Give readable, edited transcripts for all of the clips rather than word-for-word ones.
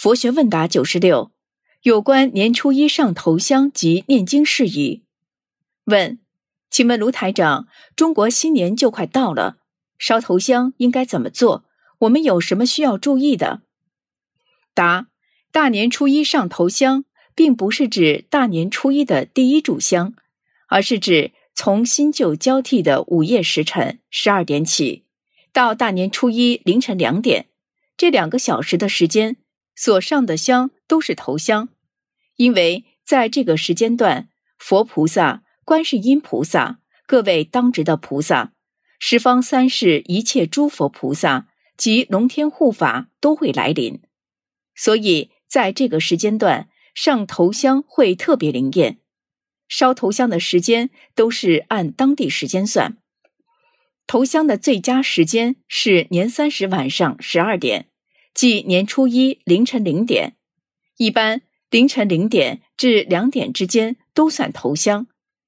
佛学问答96，有关年初一上头香及念经事宜。问：请问卢台长，中国新年就快到了，烧头香应该怎么做？我们有什么需要注意的？答：大年初一上头香，并不是指大年初一的第一炷香，而是指从新旧交替的午夜时辰12点起，到大年初一凌晨2点，这2个小时的时间，所上的香都是头香。因为在这个时间段，佛菩萨、观世音菩萨、各位当值的菩萨、十方三世一切诸佛菩萨及龙天护法都会来临，所以在这个时间段上头香会特别灵验。烧头香的时间都是按当地时间算，头香的最佳时间是年30晚上12点，即年初一凌晨0点，一般凌晨0点至2点之间都算头香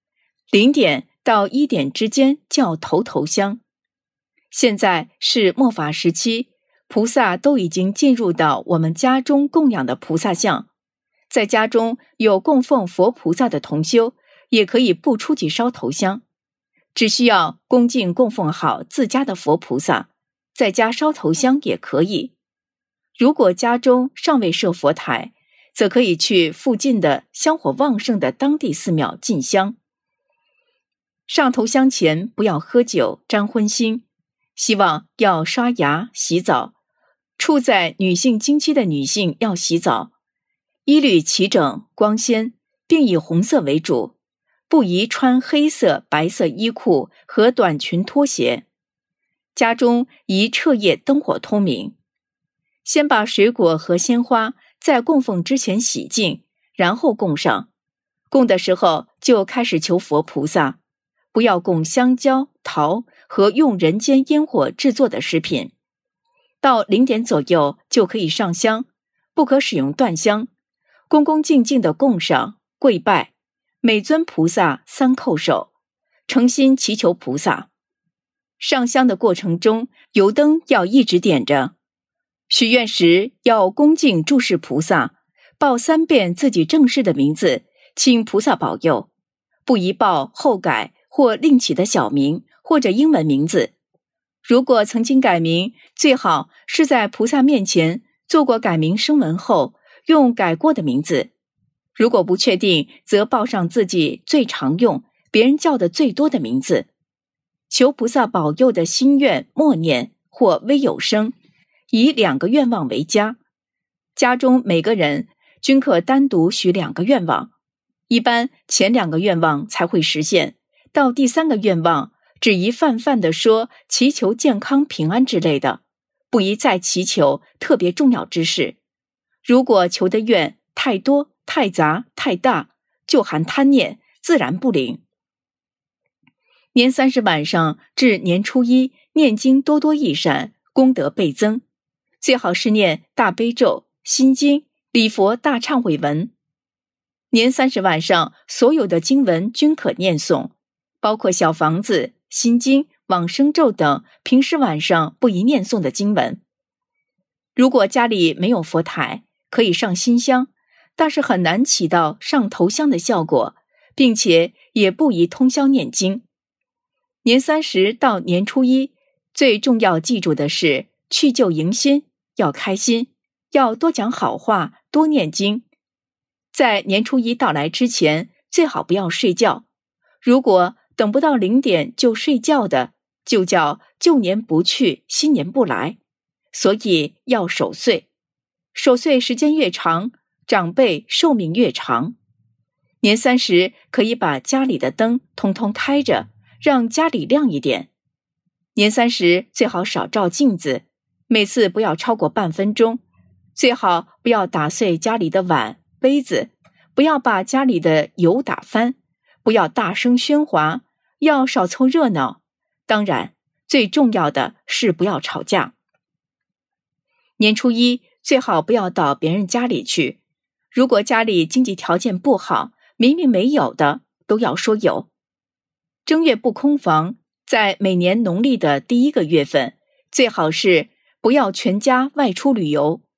，0点到1点之间叫头香。现在是末法时期，菩萨都已经进入到我们家中供养的菩萨像，在家中有供奉佛菩萨的同修，也可以不出去烧头香，只需要恭敬供奉好自家的佛菩萨，在家烧头香也可以。如果家中尚未设佛台，则可以去附近的香火旺盛的当地寺庙进香。上头香前不要喝酒、沾荤腥，希望要刷牙、洗澡。处在女性经期的女性要洗澡，衣履齐整、光鲜，并以红色为主，不宜穿黑色、白色衣裤和短裙拖鞋。家中宜彻夜灯火通明。先把水果和鲜花在供奉之前洗净，然后供上。供的时候就开始求佛菩萨，不要供香蕉、桃和用人间烟火制作的食品。到0点左右就可以上香，不可使用断香，恭恭敬敬地供上，跪拜，每尊菩萨3叩首，诚心祈求菩萨。上香的过程中，油灯要一直点着。许愿时要恭敬注视菩萨，报3遍自己正式的名字，请菩萨保佑，不宜报后改或另起的小名或者英文名字。如果曾经改名，最好是在菩萨面前做过改名声闻后，用改过的名字。如果不确定，则报上自己最常用、别人叫的最多的名字。求菩萨保佑的心愿默念或微有声，以2个愿望为佳。家中每个人均可单独许2个愿望，一般前2个愿望才会实现，到第3个愿望只宜泛泛地说祈求健康平安之类的，不宜再祈求特别重要之事。如果求的愿太多、太杂、太大，就含贪念，自然不灵。年30晚上至年初一念经多多益善，功德倍增。最好是念大悲咒、心经、礼佛大忏悔文。年30晚上所有的经文均可念诵，包括小房子、心经、往生咒等平时晚上不宜念诵的经文。如果家里没有佛台，可以上新香，但是很难起到上头香的效果，并且也不宜通宵念经。年30到年初一，最重要记住的是去旧迎新，要开心，要多讲好话，多念经。在年初一到来之前，最好不要睡觉。如果等不到0点就睡觉的，就叫旧年不去，新年不来。所以要守岁，守岁时间越长，长辈寿命越长。年30可以把家里的灯通通开着，让家里亮一点。年30最好少照镜子，每次不要超过半分钟。最好不要打碎家里的碗、杯子，不要把家里的油打翻，不要大声喧哗，要少凑热闹。当然，最重要的是不要吵架。年初一最好不要到别人家里去，如果家里经济条件不好，明明没有的，都要说有。正月不空房，在每年农历的第1个月份，最好是不要全家外出旅游，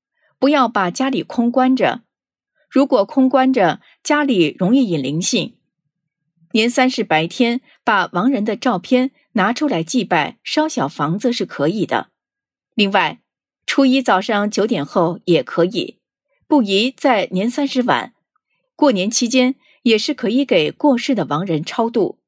不要把家里空关着。如果空关着，家里容易引灵性。年30白天把亡人的照片拿出来祭拜，烧小房子是可以的。另外，初一早上9点后也可以，不宜在年30晚。过年期间也是可以给过世的亡人超度。